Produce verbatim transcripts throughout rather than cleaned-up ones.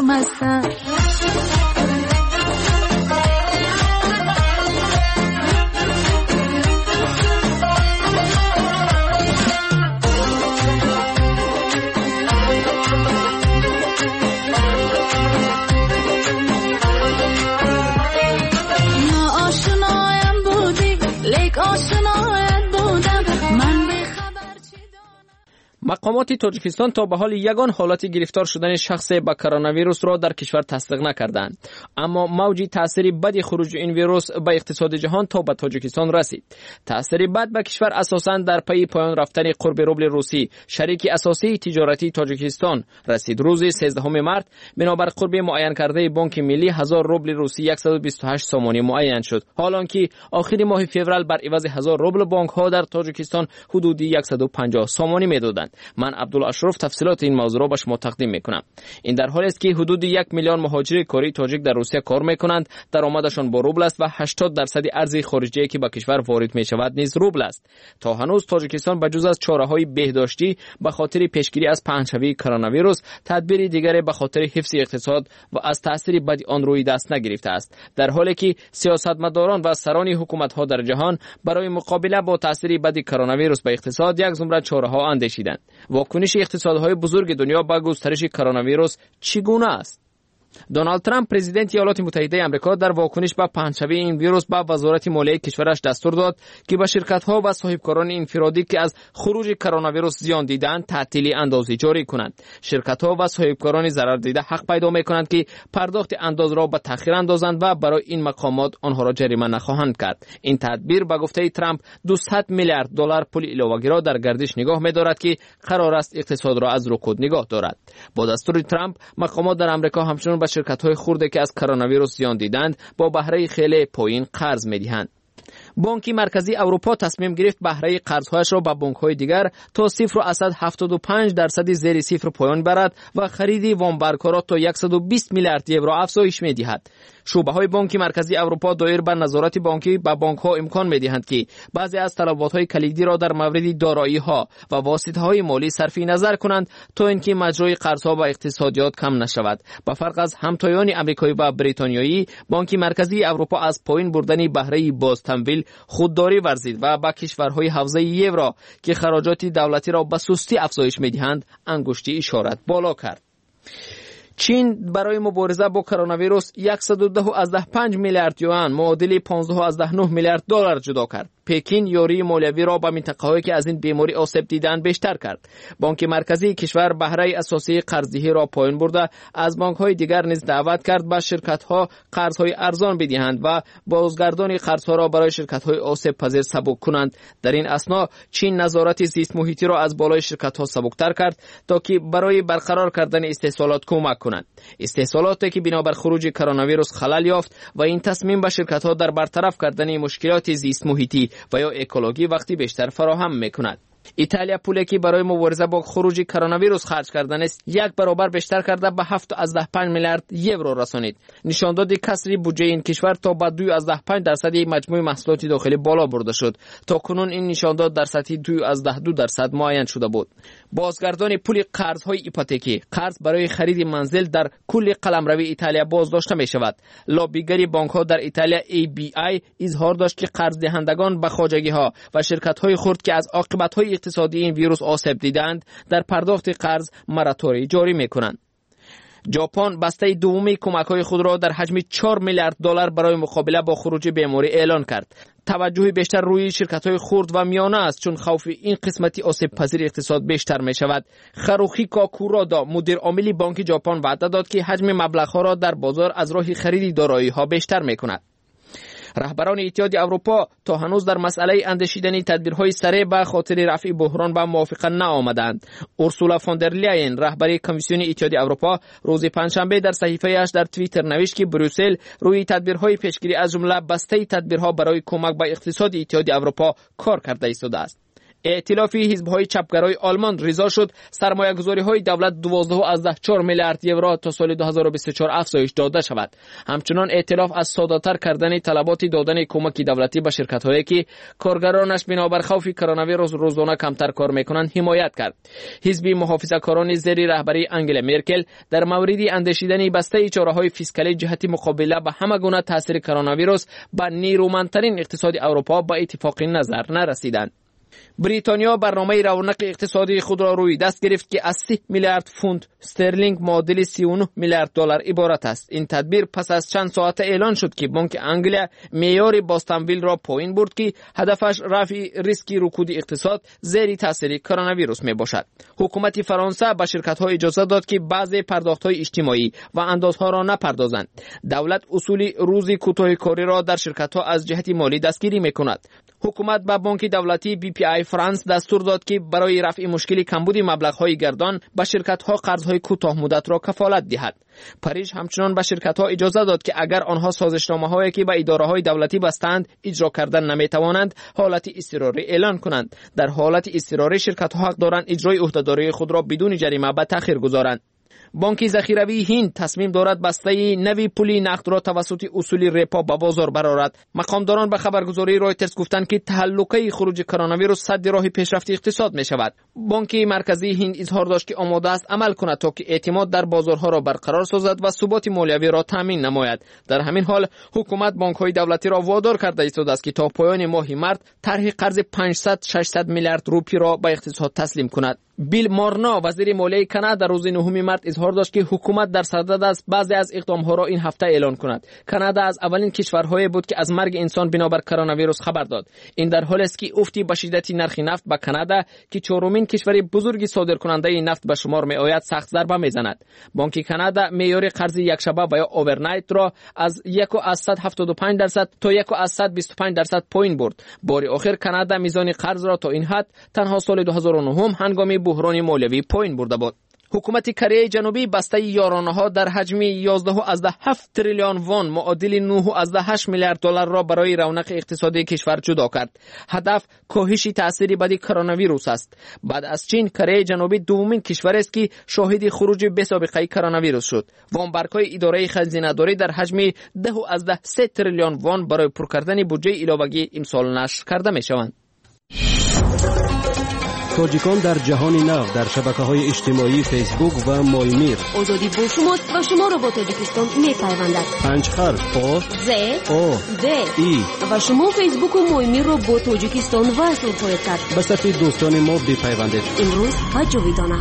سرمستم. مقامات تاجیکستان تا به حال یگان حالت گرفتار شدن شخص با کرونا ویروس را در کشور تصدیق نکردند، اما موج تأثیر بد خروج این ویروس به اقتصاد جهان تا به تاجیکستان رسید. تأثیر بد به کشور اساساً در پی پایان رفتن قرب روبل روسی، شریک اساسی تجارتی تاجیکستان، رسید. روز سیزدهم مارس بنابر قرب معین کرده بانک ملی هزار روبل روسی صد و بیست و هشت سامانی معین شد، حالانکه آخر ماه فوریه بر عوض هزار روبل بانک ها در تاجیکستان حدودی صد و پنجاه سامانی میدادند. من عبدالاشرف تفصیلات این موضوع را به شما تقدیم میکنم. این در حالی است که حدود یک میلیون مهاجر کاری تاجیک در روسیه کار میکنند. درآمدشان با روبل است و هشتاد درصد ارز خارجی که به کشور وارد میشود نیز روبل است. تا هنوز تاجیکستان بجز از چاره‌های بهداشتی به خاطر پیشگیری از پهنشوی کرونا ویروس تدبیر دیگری به خاطر حفظ اقتصاد و از تاثیر بد آن روی دست نگرفته است، در حالی که سیاستمداران و سران حکومت‌ها در جهان برای مقابله با تاثیر بد کرونا ویروس به اقتصاد یک زمره چاره‌ها اندیشیدند. واکنش اقتصادهای بزرگ دنیا به گسترش کرونا ویروس چگونه است؟ دونالد ترامپ پرزیدنت ایالات متحده آمریکا در واکنش به پهنشوی این ویروس به وزارت مالیه کشورش دستور داد که به شرکت‌ها و صاحبکاران انفرادی که از خروج کرونا ویروس زیان دیدند تعطیلی اندازی جاری کنند. شرکت‌ها و صاحبکاران ضرر دیده حق پیدا می‌کنند که پرداخت انداز را به تأخیر اندازند و برای این مقامات آنها را جریمه نخواهند کرد. این تدبیر به گفته ترامپ دویست میلیارد دلار پول علاوه‌ای را در گردش نگاه می‌دارد که قرار است اقتصاد را از رکود نگاه دارد. با دستور ترامپ مقامات در آمریکا همچنین به شرکت‌های خرد که از کرونا ویروس زیان دیدند با بهره خیلی پایین قرض می‌دهند. بانک مرکزی اروپا تصمیم گرفت بهره قرض‌هایش را به بانک‌های دیگر تا صفر و هفتاد و پنج درصد زیر صفر پایان برد و خرید وامبرگ‌ها را تا صد و بیست میلیارد یورو افزایش می‌دهد. شعبه‌های بانک مرکزی اروپا دایر بر نظارت بانکی به بانک‌ها امکان می‌دهند که بعضی از طلبات‌های کلیدی را در مورد دارایی‌ها و واسطه‌های مالی صرفی نظر کنند تا اینکه مجرای قرض‌ها و اقتصادیات کم نشود. با فرق از همتایان آمریکایی و بریتانیایی، بانک مرکزی اروپا از پایین بردن بهره بازتمویل خودداری ورزید و با کشورهای حوزه یورو که خراجات دولتی را به سستی افزایش می‌دهند انگشتی اشارت بالا کرد. چین برای مبارزه با کرونا ویروس صد و ده و پنج میلیارد یوان معادل پانزده و نه میلیارد دلار جدا کرد. پکین یاری مالیوی را به منطقه‌هایی که از این بیماری آسیب دیدند بیشتر کرد. بانک مرکزی کشور بهره اساسی قرضدهی را پایین برده، از بانک‌های دیگر نیز دعوت کرد به شرکت‌ها قرض‌های ارزان بدهند و بازگردانی قرض‌ها را برای شرکت‌های آسیب پذیر سبک کنند. در این اثنا چین نظارت زیست محیطی را از بالای شرکت‌ها سبکتر کرد تا که برای برقرار کردن استحصالات کمک کنند. استحصالاتی که بنابر خروج کرونا ویروس خلل یافت و این تصمیم به شرکت‌ها در برطرف کردن مشکلات زیست محیطی و یا اکولوژی وقتی بیشتر فراهم می‌کند. ایتالیا پولی که برای مبارزه با خروج کرونا ویروس خرج کردن است یک برابر بیشتر کرده به هفت و پنج میلیارد یورو رسانید. نشانداد کسری بودجه این کشور تا به دو و پنج درصد مجموع محصولات داخلی بالا برده شد. تا کنون این نشانداد در سطح دو و دو درصد معین شده بود. بازگردان پول قرض‌های ایپوتکی، قرض برای خرید منزل در کل قلمروی ایتالیا بازداشته می شود. لابیگری بانک‌ها در ایتالیا ای بی آی اظهار داشت که قرض دهندگان به خواجگی‌ها و شرکت‌های خرد که از عاقبت‌های اقتصادی این ویروس آسیب دیدند در پرداخت قرض مراتوری جاری می‌کنند. ژاپن بسته دومی کمک‌های خود را در حجم چهار میلیارد دلار برای مقابله با خروج بیماری اعلان کرد. توجه بیشتر روی شرکت‌های خرد و میانه است چون خوف این قسمتی آسیب پذیر اقتصاد بیشتر می شود. خروخی کاکورادا مدیر عامل بانک ژاپن وعده داد که حجم مبلغ‌ها را در بازار از راه خرید دارایی‌ها بیشتر می‌کند. رهبران اتحادیه اروپا تا هنوز در مسئله اندیشیدن تدبیرهای سریع به خاطر رفع بحران به موافقه نآمدند. اورسولا فوندرلاین رهبر کمیسیون اتحادیه اروپا روز پنجشنبه در صحیفه‌اش در توییتر نوشت که بروسل روی تدبیرهای پیشگیری از جمله بسته تدبیرها برای کمک به اقتصاد اتحادیه اروپا کار کرده ایستاده است. ائتلاف حزب‌های چپگرای آلمان رضا شد سرمایه‌گذاری‌های دولت دوازده ممیز چهار میلیارد یورو تا سال دو هزار و بیست و چهار افزایش داده شود. همچنان ائتلاف از ساده‌تر کردن طلبات دادن کمک دولتی به شرکت‌هایی که کارگرانش بنابر خوف کرونا ویروس روزانه کمتر کار می‌کنند حمایت کرد. حزب محافظه‌کاران زیر رهبری انگلا مرکل در مورد اندیشیدن بسته چاره‌های فیسکالی جهت مقابله با همه گونه تاثیر کرونا ویروس به نیرومندترین اقتصاد اروپا با اتفاق نظر نرسیدند. بریتانیا برنامه رونق اقتصادی خود را روی دست گرفت که از سی میلیارد پوند استرلینگ معادل سی و نه میلیارد دلار عبارت است. این تدبیر پس از چند ساعت اعلان شد که بانک انگلیا معیار باستانویل را پایین برد که هدفش رفع ریسک رکود اقتصاد زیر تاثیر کرونا ویروس می باشد. حکومت فرانسه به شرکت ها اجازه داد که بعضی پرداخت های اجتماعی و اندازها را نپردازند. دولت اصول روزی کوتاه کاری را در شرکت ها از جهت مالی دستگیری می کند. حکومت به بانک دولتی بی پی آی فرانس دستور داد که برای رفع مشکل کمبود مبلغ‌های گردان به شرکت‌ها قرض‌های کوتاه مدت را کفالت دهد. پاریس همچنان به شرکت‌ها اجازه داد که اگر آنها سازشنامه‌هایی که به اداره‌های دولتی بستند اجرا کردن نمی‌توانند، حالت اضطراری اعلان کنند. در حالت اضطراری شرکت‌ها حق دارند اجرای عهده‌داری خود را بدون جریمه به تأخیر گذارند. بانک ذخیروی هند تصمیم دارد بسته نوی پولی نقد را توسط اصول رپا به بازار برآورد. مقامداران به خبرگزاری رایترز گفتند که تهلکه خروج کرونا ویروس سد راه پیشرفت اقتصاد می شود. بانک مرکزی هند اظهار داشت که آماده است عمل کند تا که اعتماد در بازارها را برقرار سازد و ثبات مالیوی را تامین نماید. در همین حال حکومت بانک‌های دولتی را وادار کرده است که تا پایان ماه مارس طرح قرض پانصد ششصد میلیارد روپی را به اقتصاد تسلیم کند. بیل مارنا وزیر مالیه کانادا در روز نهم مارس اظهار داشت که حکومت در صدد است بعضی از اقدام‌ها را این هفته اعلان کند. کانادا از اولین کشورهای بود که از مرگ انسان بنابر کرونا ویروس خبر داد. این در حالی است که افتی به شدت نرخ نفت به کانادا که چهارمین کشور بزرگ صادرکننده نفت به شمار می‌آید سخت ضربه می‌زند. بانک کانادا معیار قرض یک شبه یا اورنایت را از یک و صد و هفتاد و پنج درصد تا یک و صد و بیست و پنج درصد پایین برد. بار آخر کانادا میزان قرض را تا این حد تنها سال دو هزار و نه هنگام بحران مالیوی پایین برده بود. حکومت کره جنوبی بسته یارانه‌ها در حجم یازده و هفت تریلیون وون معادل نه و هشت میلیارد دلار را برای رونق اقتصادی کشور جدا کرد. هدف کاهش تأثیر بدی کرونا ویروس است. بعد از چین کره جنوبی دومین کشور است که شاهد خروج بی سابقه کرونا ویروس شد. وامبرگ‌های اداره خزینه‌داری در حجم ده و سه تریلیون وون برای پر کردن بودجه ایلاوگی امسال نشر کرده می‌شوند. تاجیکان در جهان نو در شبکه‌های اجتماعی فیسبوک و مایمیر. آزادی با شماست و شما را با تاجیکستان می‌پیوندد. پنج حرف آ ز آ د ای و شما فیسبوک و مایمیر را با تاجیکستان وصل خواهید کرد. به صفحه دوستان ما بپیوندید. امروز و جاویدانه.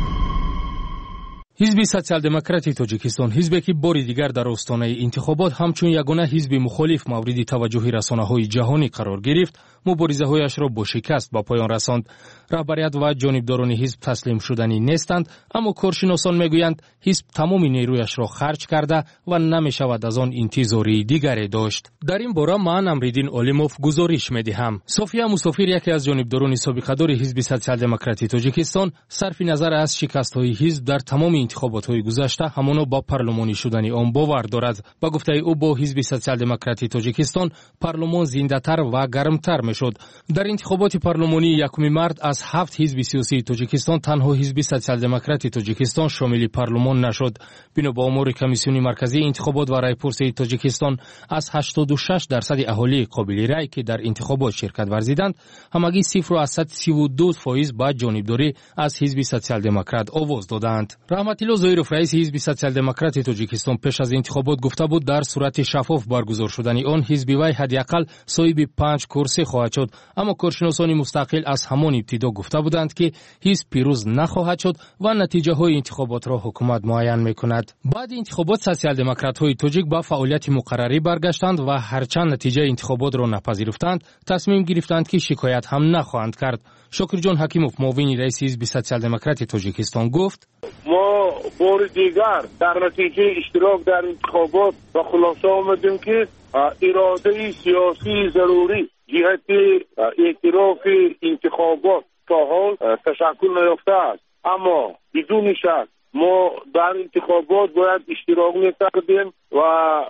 حزب سوسیال دموکراتی تاجیکستان حزبی که باری دیگر در آستانه انتخابات همچون یگانه حزب مخالف مورد توجه رسانه‌های جهانی قرار گرفت، مبارزه‌هایش را با شکست به پایان رساند. رهبریت و جانبداران حزب تسلیم شدنی نیستند، اما کارشناسان میگویند حزب تمام نیرویش را خرج کرده و نمی‌شود از آن انتظاری دیگری داشت. در این باره من امریدین عالموف گزارش می‌دهم. صوفیا مسافر یکی از جانبداران سابقه‌دار حزب سوسیال دموکراتی تاجیکستان صرف نظر از شکست‌های حزب در تمام انتخابات‌های گذشته همانا با پارلمانی شدن آن باور دارد. با گفته او با حزب سوسیال دموکراتی تاجیکستان پارلمان زنده‌تر و گرمتر می‌شد. در انتخابات پارلمانی یکم مارس از هفت حزب سیاسی تاجیکستان تنها حزب سوسیال دموکراتی تاجیکستان شامل پارلمان نشد. بنا با آمار کمیسیون مرکزی انتخابات و رایپرسی تاجیکستان از هشتاد و شش درصد اهالی قابل رای که در انتخابات شرکت ورزیدند، همگی صفر و صد و سی و دو فایز با جانبداری از حزب سوسیال دموکرات آواز دادند. رحمت الله ظاهرов رئیس حزب سوسیال دموکراتی تاجیکستان پیش از انتخابات گفته بود در صورت شفاف برگزار شدن آن حزب وی حداقل صاحب پنج کرسی خواهد شد، اما کارشناسان مستقل از همان ابتدا گفته بودند که حزب پیروز نخواهد شد و نتیجه های انتخابات را حکومت معین میکند. بعد انتخابات سوسیال دموکرات های تاجیک با فعالیت مقرری برگشتند و هرچند نتیجه انتخابات را نپذیرفتند، تصمیم گرفتند که شکایت هم نخواهند کرد. شکر جان حکیموف معاون رئیس حزب سوسیال دموکراتی تاجیکستان گفت: ما بار دیگر در نتیجه اشتراک در انتخابات و خلاصه آمدیم که اراده سیاسی ضروری جهت اعتراف انتخابات تا حال تشکل نیافته است، اما بدون شک ما در انتخابات باید اشتراک می‌کردیم و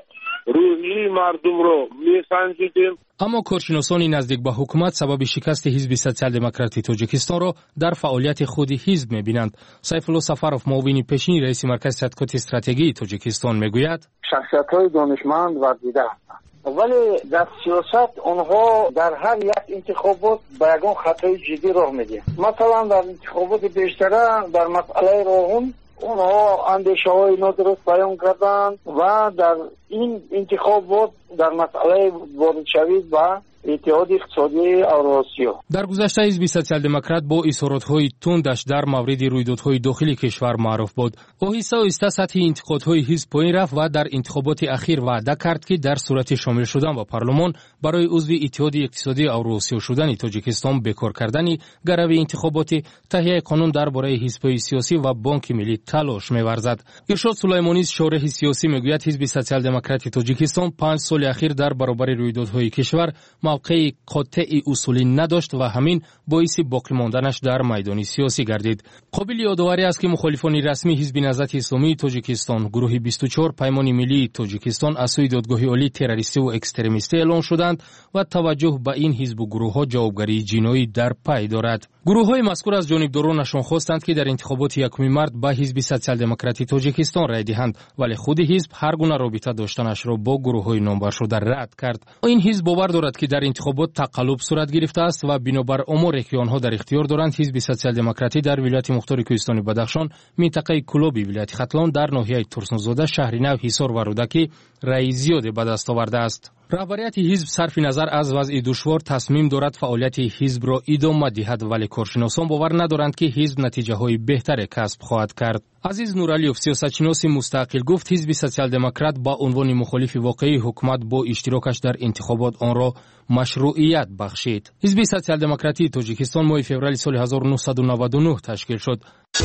روحی مردم رو میسنجیدیم. اما کارشناسانی نزدیک به حکومت سبب شکست حزب سوسیال دموکراتی تاجیکستان را در فعالیت خود حزب می‌بینند. سیف الله سفرов معاون پیشین رئیس مرکز تحقیقات استراتژی تاجیکستان میگوید شخصیت‌های دانشمند و دیده هستند، ولی در سیاست آنها در هر یک انتخابات به یگان خطای جدی راه میدهند. مثلا در انتخابات بیشتره در مسئله راهن اونها اندیشه های نادرست بیان کردند و در این انتخابات در مسئله وارد شوید و اتحاد اقتصادی اوراسیا. در گذشته حزب سوسیال دموکرات با اظهارات‌های تندش در مورد رویدادهای داخلی کشور معروف بود. آهسته آهسته سطح انتقادهای حزب پایین رفت و در انتخابات اخیر وعده کرد که در صورت شامل شدن به پارلمان برای عضو اتحاد اقتصادی اوراسیا شدن تاجیکستان بکار کردن گروه انتخاباتی تهیه قانون درباره حزب‌های سیاسی و بانک ملی تلاش می‌ورزد. ارشاد سلیمانی شارح سیاسی میگوید حزب سوسیال دموکراتی تاجیکستان پنج سال اخیر در برابر رویدادهای کشور موقع قاطع اصولی نداشت و همین باعث باقی ماندنش در میدان سیاسی گردید. قابل یادآوری است که مخالفان رسمی حزب نهضت اسلامی تاجیکستان گروه بیست و چهار پیمان ملی تاجیکستان از سوی دادگاه عالی تروریستی و اکستریمیستی اعلام شدند و توجه به این حزب و گروه ها جوابگری جنایی در پی دارد. گروه های مذکور از جانبدارانشان خواستند که در انتخابات یکم مارس به حزب سوسیال دموکراتی تاجیکستان رای دهند، ولی خود حزب هر گونه رابطه داشتنش را با گروه های نامبر شده رد کرد. این حزب باور دارد که در انتخابات تقلب صورت گرفته است و بنابر آماری که آنها در اختیار دارند حزب سوسیال دموکراتی در ولایت مختار کوهستانی بدخشان، منطقه کلابی ولایت ختلان در ناحیه ترسنزاده، شهر نو، حصار و رودکی رای زیاد به دست آورده است. رهبریت حزب صرف نظر از وضع دشوار تصمیم دارد فعالیت حزب را ادامه دهد، ولی کارشناسان باور ندارند که حزب نتیجه های بهتر کسب خواهد کرد. عزیز نورعلیوف سیاستشناس مستقل گفت حزب سوسیال دموکرات با عنوان مخالف واقعی حکومت با اشتراکش در انتخابات آن را مشروعیت بخشید. حزب سوسیال دموکراتی تاجیکستان ماه فوریه سال هزار و نهصد و نود و نه تشکیل شد.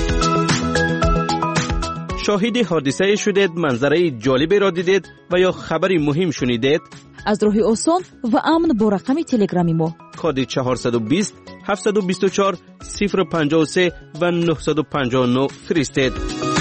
شاهد حادثه شدید، منظره جالبی را دیدید و یا خبری مهم شنیدید؟ از راه آسان و امن با رقم تلگرامی ما کد چهارصد و بیست هفتصد و بیست و چهار صفر پنجاه و سه و نهصد و پنجاه و نه فرستید.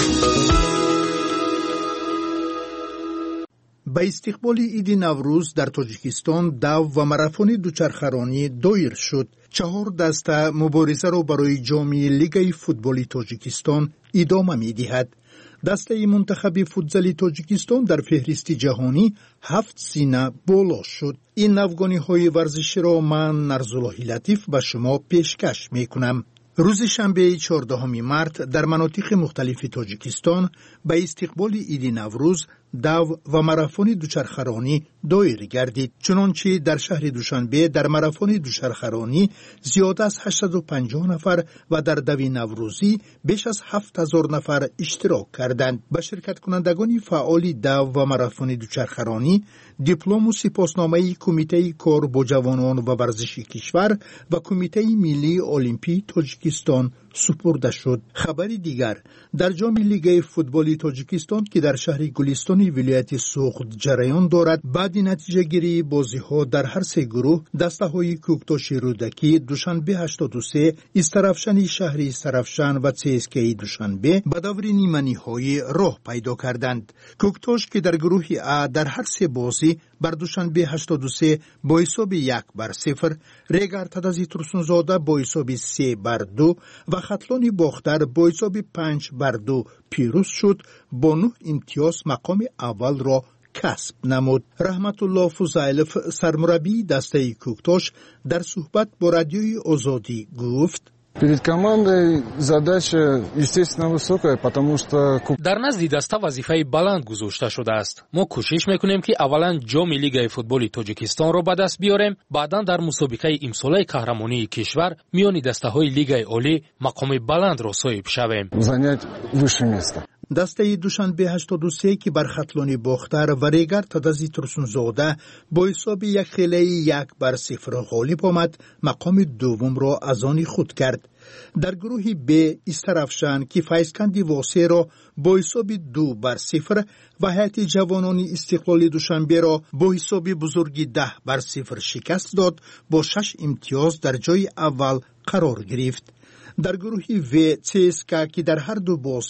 به استقبال عید نوروز در تاجیکستان دو و ماراتون دوچرخه‌رانی دایر شد. چهار دسته مبارزه را برای جام لیگ فوتبال تاجیکستان ادامه می‌دهد. دسته منتخب فوتزال تاجیکستان در فهرست جهانی هفت سینه بالا شد. این نوگانی‌های ورزشی را من نرزالله لطیف به شما پیشکش می‌کنم. روز شنبه چهاردهم مارس در مناطق مختلف تاجیکستان به استقبال عید نوروز دو و ماراتون دوچرخه‌رانی دایر گردید. چنانچه در شهر دوشنبه در ماراتون دوچرخه‌رانی زیاد از هشتصد و پنجاه نفر و در دو نوروزی بیش از هفت هزار نفر اشتراک کردند. به شرکت کنندگان فعال دو و ماراتون دوچرخه‌رانی دیپلم و سپاسنامه کمیته کار با جوانان و ورزش کشور و کمیته ملی المپی تاجیکستان سپرده شد. خبری دیگر در جام لیگ فوتبال تاجیکستان که در شهر گلستان ولایت سوخت جریان دارد، بعد نتیجه گیری بازی ها در هر سه گروه دسته های کوکتاش رودکی دوشنبه هشتاد و سه، استرافشن شهری استرافشن و سیسکی دوشنبه به دور نیمنی های راه پیدا کردند. کوکتاش که در گروه ا در هر سه بازی بر دوشنبه هشتاد و سه با حساب یک بر صفر، ریگر تدازی ترسنزاده با حساب سه بر دو و خطلانی باختر با حساب پنج بر دو پیروز شد، با نه امتیاز مقام اول را کسب نمود. رحمت الله فضایلف سرمربی دسته کوکتاش در صحبت با رادیوی آزادی گفت: Перед командой задача, естественно, высокая, потому что... در نزد دسته وظیفه بلند گذاشته شده است. ما کوشش میکنیم که اولا جام لیگ فوتبال تاجیکستان را به دست بیاریم، بعدا در مسابقه امساله قهرمانی کشور میان دسته های لیگ عالی مقام بلند را صاحب شویم. занять высшее место. دسته دوشنبه هشتاد و سه که بر خطلانی باختر و ریگر تدازی ترسنزاده با حساب یک خیلی یک بر صفر غالب آمد، مقام دوم را از آن خود کرد. در گروه ب استرافشن که فیضکندی واسه را با حساب دو بر صفر و هیئت جوانان استقلال دوشنبه را با حساب بزرگی ده بر صفر شکست داد، با شش امتیاز در جای اول قرار گرفت. در گروه و سیسکا که در هر دو بازی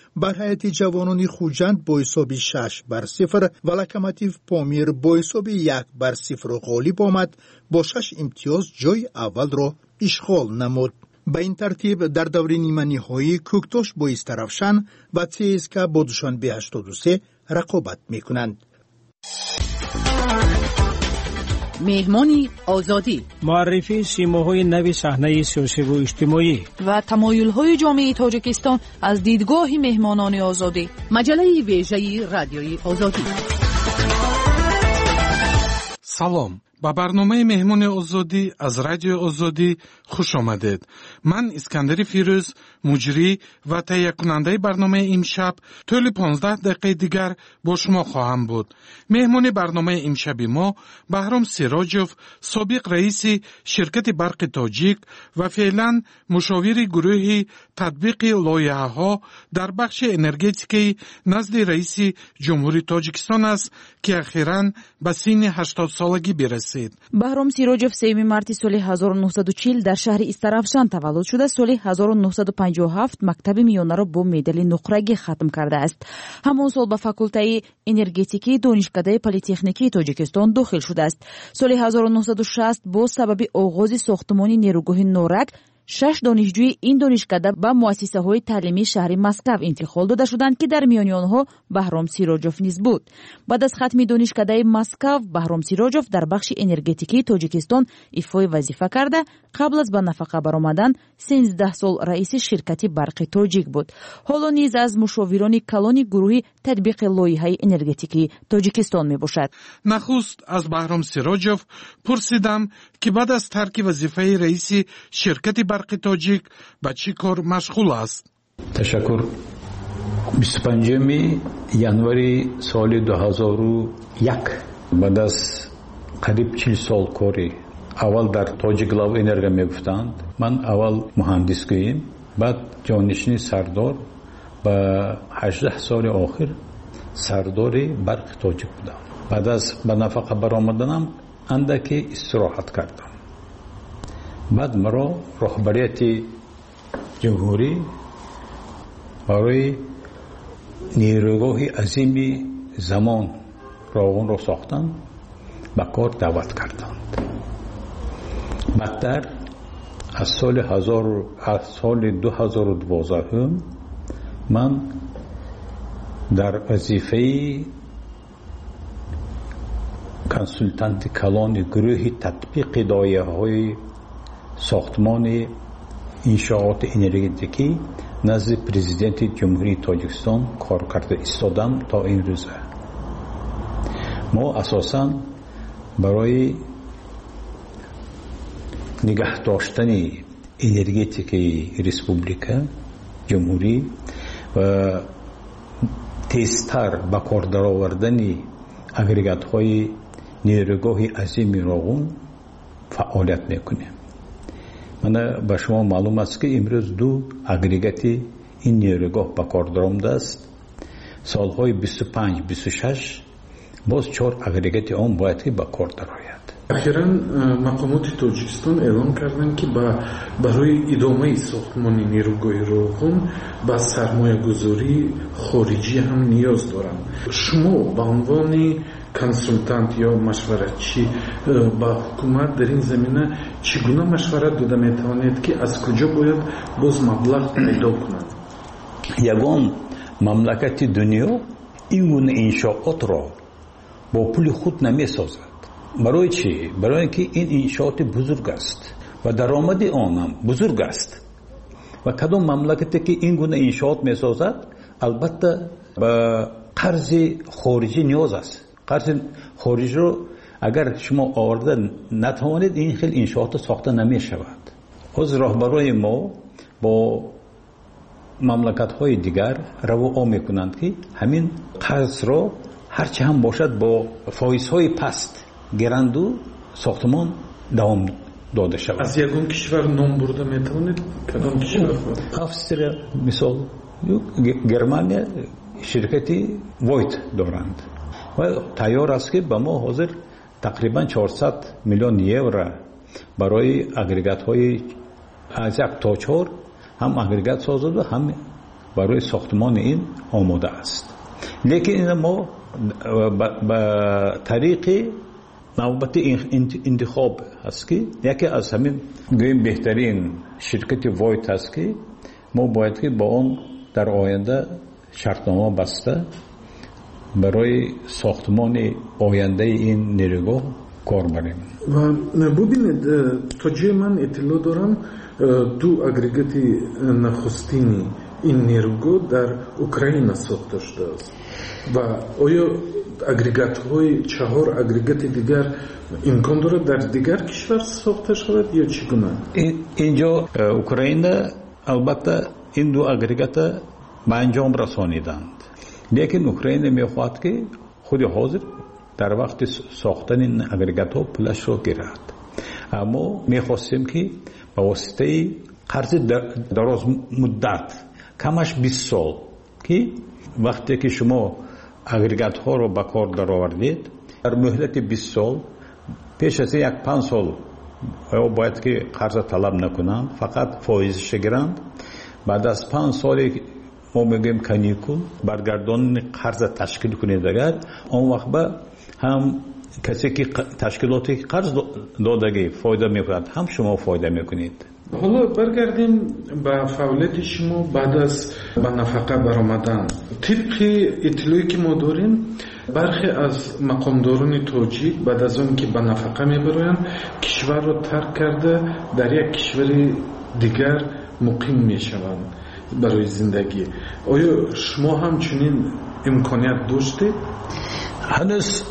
بر هیئت جوانان خوجند با حساب شش بر صفر و لوکوموتیو پامیر با حساب یک بر صفر غالب آمد، با شش امتیاز جای اول را اشغال نمود. به این ترتیب در دور نیمه نهایی کوکتاش با استرافشان و سیسکا با دوشنبه هشتاد و سه رقابت میکنند. مهمانی آزادی، معرفی سیماهای نوی صحنه سیاسی و اجتماعی و تمایل‌های جامعه تاجیکستان از دیدگاه مهمانان آزادی. مجله ویژه رادیوی آزادی. سلام، با برنامه مهمان آزادی از رادیو آزادی خوش آمدید. من اسکندر فیروز، مجری و تهیه کننده برنامه امشب، طول پانزده دقیقه دیگر با شما خواهم بود. مهمان برنامه امشب ما بهرام سیراجوف، سابق رئیس شرکت برق تاجیک و فعلا مشاور گروه تطبیق لایحه‌ها در بخش انرژتیکی نزد رئیس جمهوری تاجیکستان است که اخیراً به سن هشتاد سالگی برسید. بهرام سیراجوف سوم مارت سال هزار و نهصد و چهل در شهر استرافشان تولد شده. سال هزار و نهصد و پنجاه و هفت مکتب میانه را با مدال نقرگی ختم کرده است. همان سال به فاکولته انرژتیکی دانشکده پلی‌تکنیکی تاجیکستان داخل شده است. سال هزار و نهصد و شصت با سبب آغاز ساختمان نیروگاه نورک شش دانشجوی این دانشکده به مؤسسه های تعلیمی شهر مسکو انتقال داده شدند که در میان آنها بهرام سیراجوف نیز بود. بعد از ختم دانشکده مسکو، بهرام سیراجوف در بخش انرژتیکی تاجیکستان ایفای وظیفه کرده. قبل از به نفقه برآمدن سیزده سال رئیس شرکت برق تاجیک بود. حالا نیز از مشاوران کلان گروه تطبیق لایحه انرژتیکی تاجیکستان می باشد. نخست از بهرام سیراجوف پرسیدم که بعد از ترک وظیفه رئیس شرکت برق تاجیک به چی کار مشغول است؟ تشکر. بیست و پنجم ینوری سال دو هزار و یک بعد از قریب چهل سال کاری اول در تاجیک لاو انرژی میگفتند. من اول مهندس گویم، بعد جانشین سردار، با هجده سال آخر سردار برق تاجیک بودم. بعد از به نفقه برآمدنم اندکی استراحت کردم. بعد مرا رهبریت جمهوری برای نیروگاه عظیم زمان راغون را ساختند، به کار دعوت کردند. بعدتر از سال هزار از سال دو هزار و دوازده من در وظیفه کنسولتانت کلان گروه تطبیق لایحه‌های ساختمان انشاءات انرژتیکی نزد پرزیدنت جمهوری تاجیکستان کار کرده ایستادم تا این روز. ما اساساً برای نگه داشتن انرژتیکی ریسپوبلیکا جمهوری و تیزتر به کار درآوردن اگریگات های نیروگاه عظیم راغون فعالیت میکنیم. من به شما معلوم است که امروز دو اگریگات این نیروگاه به کار درآمده است. سالهای بیست و پنج بیست و شش باز چهار اگریگات آن باید که به کار درآید. اخیراً مقامات تاجیکستان اعلام کردند که برای ادامه ساختمان نیروگاه راغون با سرمایه گذاری خارجی هم نیاز دارند. شما به عنوان کنسولتانت یا مشورتچی با حکومت در این زمینه چگونه مشورت داده میتوانید که از کجا باید باز مبلغ پیدا کنند؟ یگان مملکت دنیا این گونه انشاءات را با پول خود نمی سازد. برای چی؟ برای اینکه این انشاءات بزرگ است و درآمد آن هم بزرگ است و کدام مملکتی که این گونه انشاءات می سازد البته به قرض خارجی نیاز است. قرض خارجی رو اگر شما آورده نتوانید این خیلی انشاءات ساخته نمی شود. از راهبرای ما با مملکت های دیگر روا میکنند که همین قرض را هرچه هم باشد با فایزهای پست گرندو ساختمان دوام داده شود. از یکون کشور نام برده میتوانید؟ کدام کشور؟ افسر مثال گرمانیا شرکتی وایت دارند و تیار است که به ما حاضر تقریبا چهارصد میلیون یورو برای اگریگات های از یک تا چهار هم اگریگات سازد و هم برای ساختمان این آماده است. لیکن این ما به طریق نوبت انتخاب هست که یکی از همین گویم بهترین شرکت وایت هست که ما باید که با اون در آینده شرطنامه بسته برای ساختمان آینده این نیروگاه کار بریم. و ببینید تا جای من اطلاع دارم دو اگریگات نخستینی این نیروگاه در اوکراین ساخته شده است و آیا اگریگات های چهار اگریگات دیگر امکان داره در دیگر کشور ساخته شود یا چگونه؟ اینجا اوکراین البته این دو اگریگات به انجام رسانیدند، لیکن اوکراین میخواهد که خود حاضر در وقت ساختن این اگریگات ها پولش را گیرد. اما میخواستیم که به واسطه قرض دراز مدت کمش بیست سال که وقتی که شما اگریگات ها رو به کار در آوردید در مهلت بیست سال پیش از یک پنج سال باید که قرض طلب نکنند، فقط فایزش گیرند. بعد از پنج سال ما میگیم کانیکول برگردان قرض تشکیل کنید، اگر اون وقت به هم کسی که تشکیلاتی قرض دادگی فایده میکند هم شما فایده میکنید. حالا برگردیم به فعالیت شما بعد از به نفقه برآمدن. طبق اطلاعی که ما داریم برخی از مقامداران تاجیک بعد از اون که به نفقه میبرند کشور رو ترک کرده در یک کشور دیگر مقیم میشوند برای زندگی. آیا شما هم چنین امکانیت داشتید؟ هنوز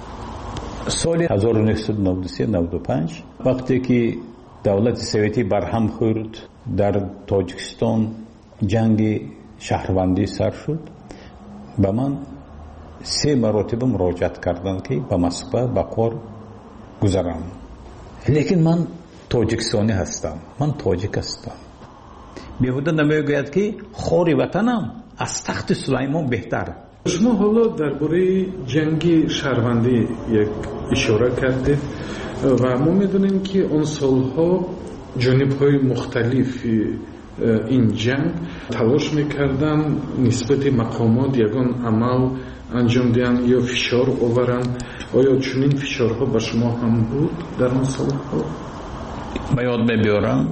سال هزار و نهصد و نود و سه نود و پنج وقتی که دولت سوویتی برهم خورد در تاجیکستان جنگ شهروندی سر شد، به من سه مرتبه مراجعت کردن که به مسکو به کار گذارم. لیکن من تاجیکستانی هستم، من تاجیک هستم. بیهوده نمیگوید که خاری وطنم از تخت سلیمان بهتر. شما حالا درباره جنگ شهروندی یک اشاره کردید و ما میدونیم که اون سالها جانب‌های مختلف این جنگ تلاش میکردن نسبت مقامات یگان عمل انجام دهند یا فشار آورند. آیا چنین فشارها به شما هم بود در اون سالها؟ من یاد میبیارم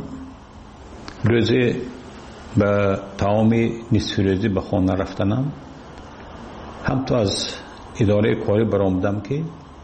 روزی به تمام نصف روزی به خانه رفتنم، هم تو از اداره کاری برآمدم که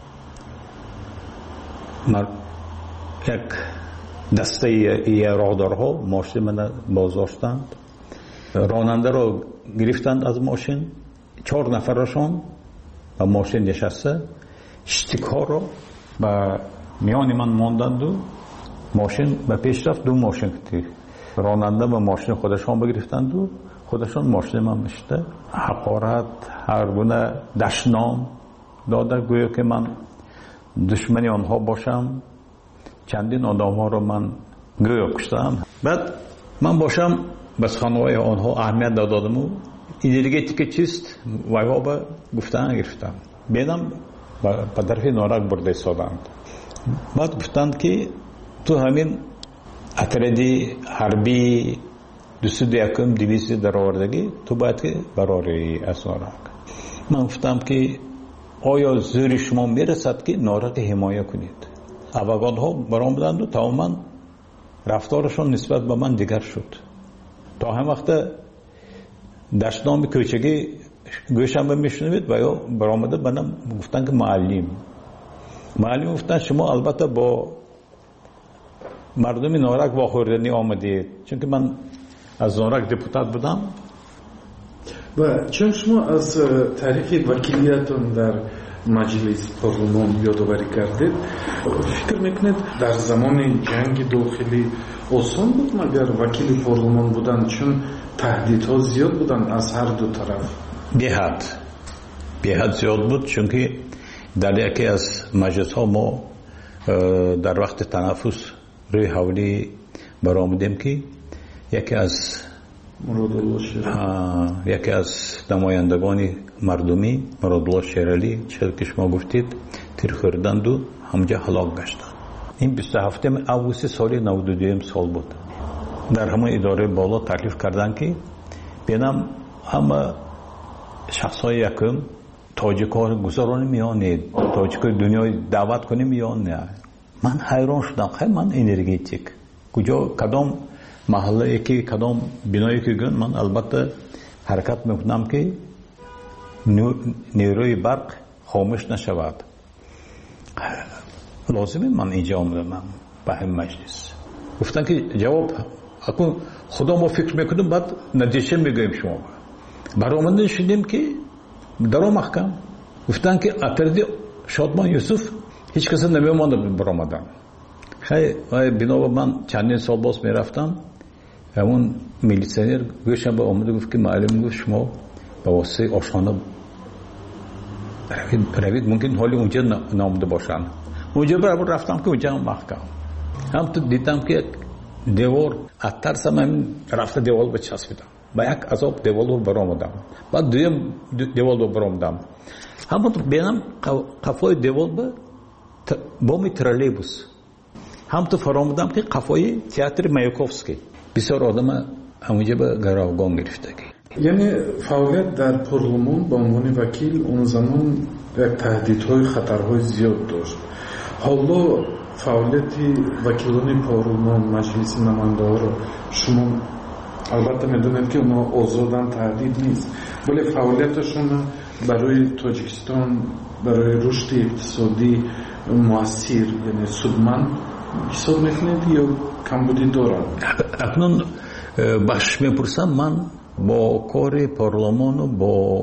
مر... یک دسته ای راهدارها ماشین من بازداشتند، راننده رو گرفتند از ماشین، چهار نفرشون به ماشین نشسته، شتیک ها رو به میان من ماندند و ماشین به پیش رفت. دو ماشین که راننده به ماشین خودشان بگرفتند و خودشان ماشین من میشته حقارت هر گونه دشنام داده، گویا که من دشمنی آنها باشم، چندین آدم ها رو من گویا کشتم. بعد من باشم بس خانوای آنها اهمیت دادم و این دیگه که چیست وایها به گفتن گرفتم، بیدم به طرف نارک برده سادند. بعد گفتند که تو همین اتردی حربی دوست دیکم دیویسی در آوردگی تو باید که براری از نارک. من گفتم که آیا زور شما میرسد که نارک حمایه کنید؟ افغان ها برآمدند و تماما رفتارشون نسبت به من دیگر شد. تا هم وقت دشتنام کوچگی گوشم میشنوید و یا برآمده بنام گفتن که معلم معلم گفتن شما البته با مردم نارک واخوردنی آمدید، چون که من از نارک دپوتات بودم. و چون شما از تاریخ وکیلیتون در مجلس پارلمان یادآوری کردید، فکر میکنید در زمان جنگ داخلی آسان بود مگر وکیل پارلمان بودن، چون تهدیدها زیاد بودن از هر دو طرف؟ به حد به حد زیاد بود، چون که در یکی از مجلس ها ما در وقت تنفس روی حولی برآمدیم که یکی از یکی از نمایندگان مردمی مرادالله شیرالی چه که شما گفتید تیر خوردند و همجا هلاک گشتند. این بیست و هفتم آگوست سال نود و دو سال بود. در همون اداره بالا تکلیف کردند که بینم همه شخصای یکم تاجیک‌ها گذرانی میانه تاجیک‌های دنیای دعوت کنیم یا نه. من حیران شدم خیلی من انرژیتیک کجا کدام محله که کدام بنایی که گن من البته حرکت میکنم که نیروی برق خاموش نشود. لازمه من اینجا آمدم به همین مجلس گفتن که جواب اکنون خدا ما فکر میکنیم بعد نتیجه میگویم شما برآمده شدیم که در محکم گفتن که اتردی شادمان یوسف هیچ کسی نمیماند برآمدن. خیلی بنا من چندین سال باز میرفتم همون میلیسیونر گوشم به آمده گفت که معلم گفت شما به واسه آشانه روید, روید ممکن حالی اونجا نامده باشن. اونجا برابر رفتم که اونجا هم محکم هم تو دیدم که دیوار اترسم من رفته دیوار به چسبیدم با یک عذاب دیوار رو برآمدم بعد دویم دیوار رو برآمدم همون بینم قفای دیوار به بامی ترالیبوس هم تو فرامودم که قفای تئاتر مایاکوفسکی بسیار آدم همونجا به گروگان گرفته. یعنی فعالیت در پارلمان به عنوان وکیل اون زمان یک تهدیدهای خطرهای زیاد داشت. حالا فعالیت وکیلان پارلمان مجلس نماینده‌ها رو شما البته میدونید که اونا آزادن تهدید نیست ولی فعالیتشون برای تاجیکستان برای رشد اقتصادی مؤثر یعنی سودمند حساب میکنید یا کمبودی دارن؟ اکنون باش میپرسم من با کار پارلمان و با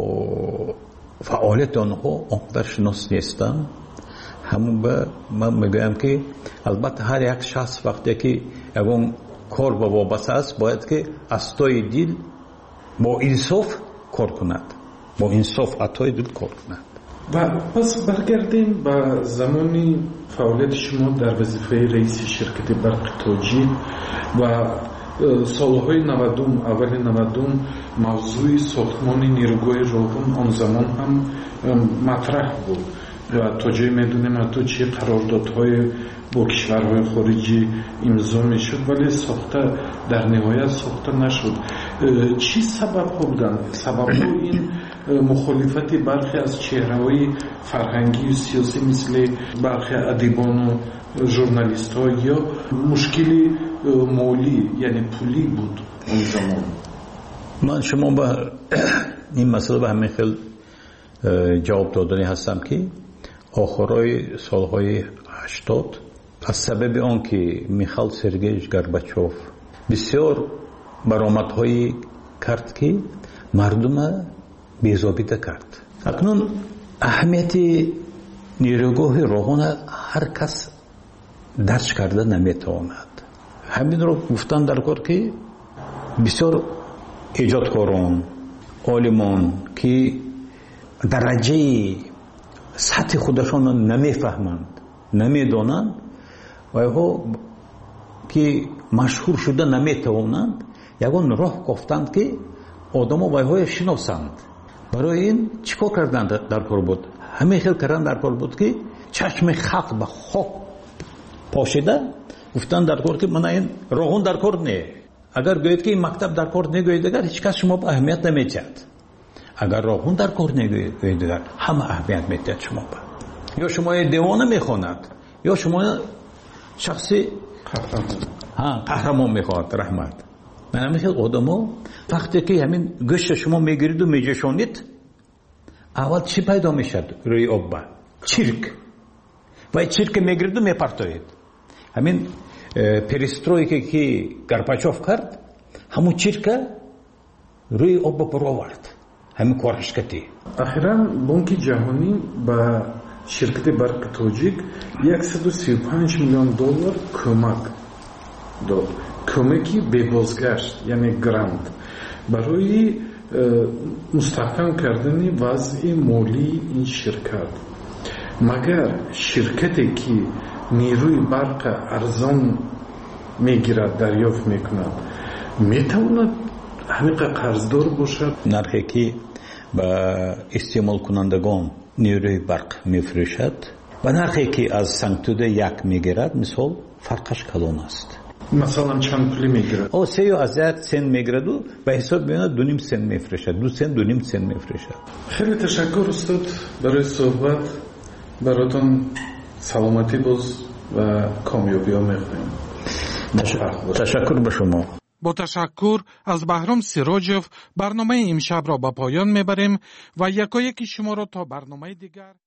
فعالیت آنها آنقدر شناس نیستم. همون به من میگویم که البته هر یک شخص وقتی که اون کار با وابسته است باید که از توی دل با انصاف کار کند با انصاف اتای دل کار کند. و پس برگردیم به زمانی فعالیت شما در وظیفه رئیس شرکت برق تاجیک و سالهای نودم اول نودم موضوع ساختمان نیروگاه راهرو آن زمان هم مطرح بود و تا جایی میدونیم حتی چه قراردادهای با کشورهای خارجی امضا میشد ولی ساخته در نهایت ساخته نشد. چی سبب ها بودن؟ سبب ها این مخالفت برخی از چهره‌های فرهنگی و سیاسی مثل برخی ادیبان و ژورنالیست ها یا مشکلی مالی یعنی پولی بود اون زمان؟ من شما به این مسئله به همین خیلی جواب دادنی هستم که آخرای سالهای هشتاد از سبب آن که میخائیل سرگییویچ گورباچوف بسیار برآمدهایی کرد که مردم بی‌ضابطه کرد. اکنون اهمیت نیروگاه راهرو هر کس درک کرده نمیتواند. همین رو گفتن در کار که بسیار ایجادکاران عالمان که درجه سطح خودشان نمیفهمند نمیدانند و ها که مشهور شده نمیتوانند یگان راه گفتند که آدم ها های شناسند. برای این چیکار کردند در کار بود؟ همه خیلی کردن در کار بود که چشم خلق به خاک پاشیده گفتن در کار که من این راهون در کار نه. اگر گوید که این مکتب در کار نگوید اگر هیچ کس شما به اهمیت نمیدهد. اگر راهون در کار نگوید اگر همه اهمیت میدهد شما به. یا شما دیوانه میخواند یا شما شخصی قهرمان میخواد رحمت. من همین خیلی آدم وقتی که همین گشت شما میگیرید و میجشانید اول چی پیدا میشد روی آب؟ چرک. و چرک میگیرید و میپرتایید. همین پریسترویکی که گورباچوف کرد همون چرک روی آب پر آورد. همین کارش کردی. اخیراً بانک جهانی با شرکت برق تاجیک صد و سی و پنج میلیون دلار کمک داد. کمکی به بازگشت یعنی گرانت برای مستحکم کردن وضع مالی این شرکت. مگر شرکتی که نیروی برق ارزان میگیرد دریافت میکند میتواند همین قرضدار باشد؟ نرخی که با استعمال کنندگان نیروی برق میفروشد و نرخی که از سنگتوده یک میگیرد مثال فرقش کلان است. مثلا چند پولی میگیرد؟ او سه یا ازت سن میگیرد و به حساب میاد دو نیم سن میفرشد، دو سن دو نیم سن میفرشد. خیلی تشکر استاد برای صحبت. براتون سلامتی باز و کامیابی ها میخوایم. تشکر به شما. با تشکر از بهرام سیراجوف برنامه امشب را به پایان میبریم و یکایک شما را تا برنامه دیگر